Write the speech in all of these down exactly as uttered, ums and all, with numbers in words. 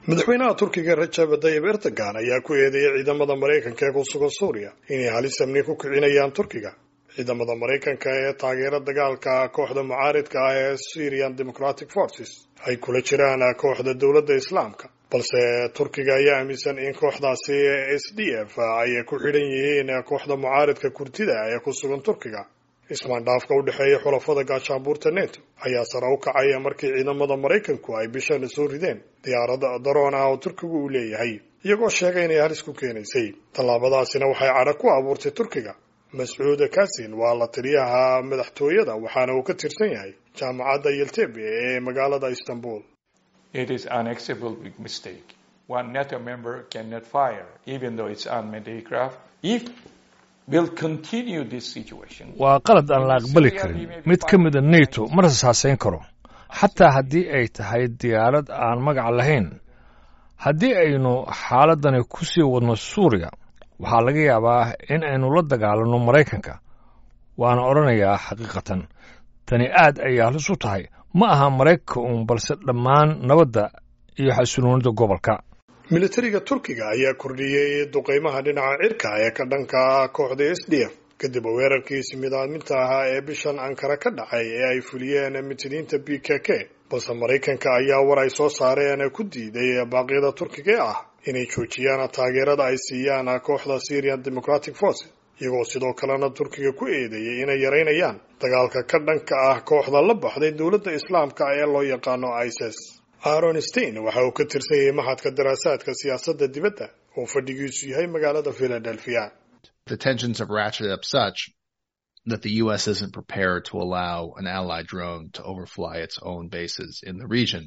madaxweynaha Turkiga Recep Tayyip Erdogan ayaa ku eedeeyay ciidamada Mareykanka ee ku sugan Suuriya inay halis amni ku kicinayaan Turkiga. ciidamada Mareykanka ee taageera dagaalka kooxda mucaaridka ah ee Syrian Democratic Forces ay kula jiraan kooxda dowladda Islaamka, balse Turkiga ayaa aaminsan in kooxdaasi S D F ay ku xidhan yihiin kooxda mucaaridka Kurdida ee ku sugan Turkiga. ismaandhaafka u dhexeeya xulafada gaashaanbuurta NATO ayaa sare u kacay markii ciidamada Mareykanku ay bishan soo rideen diyaaradda daroon ah oo Turkigu u leeyahay, iyagoo sheegay inay halis ku keenaysay. tallaabadaasina waxay cadho ku abuurtay Turkiga. Mas'uud Kaasin waa la taliyaha madaxtooyada waxaana uu ka tirsan yahay jaamacadda Yeltebe ee magaalada Istanbul. It is an unacceptable big mistake. One NATO member cannot fire, even though it's unmanned aircraft. If we'll continue this situation, waa qalad aan la aqbali karin. Mid ka mid ah NATO ma rasaasayn karo, xataa haddii ay tahay diyaarad aan magac lahayn. Haddii aynu xaaladani ku sii wadno Suuriya, waxaa laga yaabaa in aynu la dagaalano Mareykanka. Waana oranayaa xaqiiqatan tani aad ay halis u tahay, ma aha Mareykanka uun balse dhammaan nabadda iyo xasiloonida gobolka. militariga Turkiga ayaa kordhiyay duqeymaha dhinaca cirka ee ka dhanka kooxda S D F kadib weerarkiisii midaaminta ahaa ee bishan Ankara ka dhacay ee ay fuliyeen mitiniinta P K K, balse Mareykanka ayaa war ay soo saareen ku diiday baaqyada Turkiga ah inay joojiyaan taageerada ay siiyaan kooxda Syrian Democratic Forces, iyagoo sidoo kalena Turkiga ku eedeeyay inay yareynayaan dagaalka ka dhanka ah kooxda la baxday dowladda Islaamka ee loo yaqaano ISIS. Aaron Stein waxa uu ka tirsan yahay maxadka daraasaadka siyaasadda dibadda oo fadhigiisu yahay magaalada Philadelphia. The tensions have ratcheted up such that the U S isn't prepared to allow an allied drone to overfly its own bases in the region.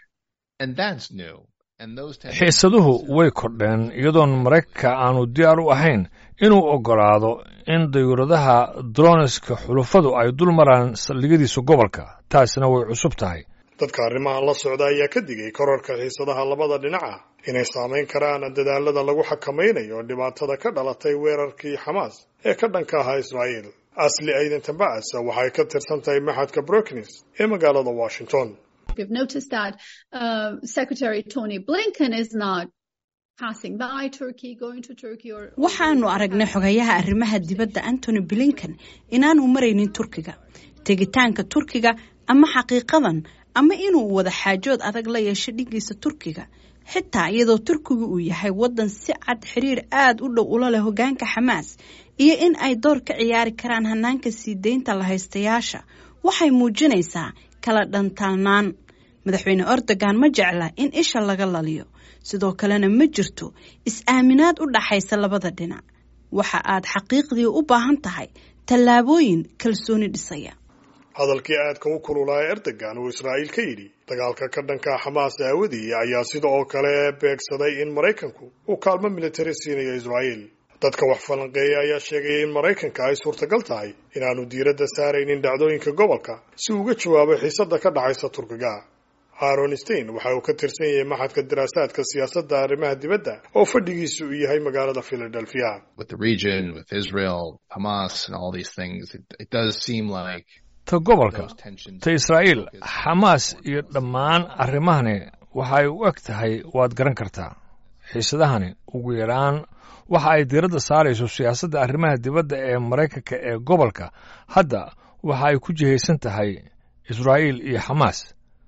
And that's new. And those tensions... xiisaduhu way kordheen iyadoon Mareykanka aanu diyaar u ahayn inuu ogolaado in dayuuradaha droneska xulufadu ay dul maraan saldhigyadiisa gobolka. Taasina way cusub tahay. dadka arrimaha la socda ayaa ka digay kororka xiisadaha labada dhinaca inay saameyn karaan dadaalada lagu xakameynayo dhibaatada ka dhalatay weerarkii Hamas ee ka dhanka ahaa Israel. Asli Aidan Tambas waxay ka tirsan tahay maxadka Brookings ee magaalada Washington. We've noticed that uh, Secretary Tony Blinken is not passing by Turkey, going to Turkey or... waxaanu aragnay xogayaha arrimaha dibadda Anthony Blinken inaanu maraynin Turkiga. tegitaanka Turkiga ama xaqiiqadan ama inuu wada xaajood adag la yeesho dhigiisa Turkiga, xitaa iyadoo Turkigu uu yahay wadan si cad xiriir aad u dhow ula leh hoggaanka Hamas iyo in ay door ka ciyaari karaan hanaanka sii deynta la haystayaasha, waxay muujinaysaa kala dhantaanaan. madaxweyne Erdogan ma jecla in isha laga laliyo, sidoo kalena ma jirto is-aaminaad u dhaxaysa labada dhinac. waxa aad xaqiiqdii u baahan tahay tallaabooyin kalsooni dhisaya. hadalkii aadka u kululaa Erdogan uu Israa'iil ka yidhi dagaalka ka dhanka Hamas aawadii ayaa sidoo kale beegsaday in Mareykanku uu kaalmo militari siinayo Israa'iil. dadka wax falanqeeya ayaa sheegay in Mareykanka ay suurtagal tahay inaanu diiradda saaraynin dhacdooyinka gobolka si uu uga jawaabo xiisadda ka dhacaysa Turkiga. Aaron Stein waxa uu ka tirsan yahay maxadka daraasaadka siyaasadda arrimaha dibadda oo fadhigiisu u yahay magaalada Philadelphia. With the region, with Israel, Hamas and all these things, it, it does seem like ta gobolka, ta Israa'iil, Hamas iyo dhammaan arrimahani waxay u eg tahay waad garan kartaa. xiisadahani ugu yaraan waxa ay diiradda saarayso siyaasadda arrimaha dibadda ee Mareykanka ee gobolka. hadda waxa ay ku jihaysan tahay Israa'iil iyo Hamas.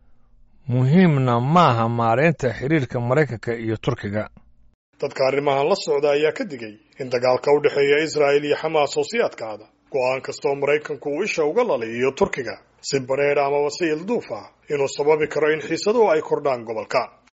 muhiimna maaha maareynta xiriirka Mareykanka iyo Turkiga. dadka arrimahan la socda ayaa ka digay in dagaalka u dhexeeya Israa'iil iyo Hamas oo sii adkaada. go'aan kastoo Mareykanku uu isha uga laliyo Turkiga si bareer ama si ilduuf ah inuu sababi karo in xiisaduhu ay kordhaan gobolka.